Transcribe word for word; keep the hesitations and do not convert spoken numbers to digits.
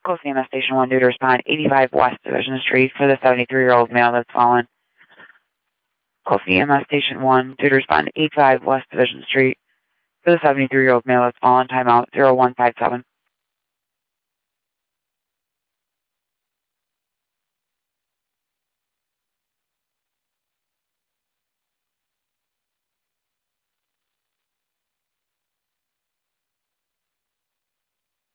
Call C M S Station one due to respond eighty-five West Division Street for the seventy-three-year-old male that's fallen. Call C M S Station one due to respond eighty-five West Division Street for the seventy-three-year-old male that's fallen. Timeout zero one five seven.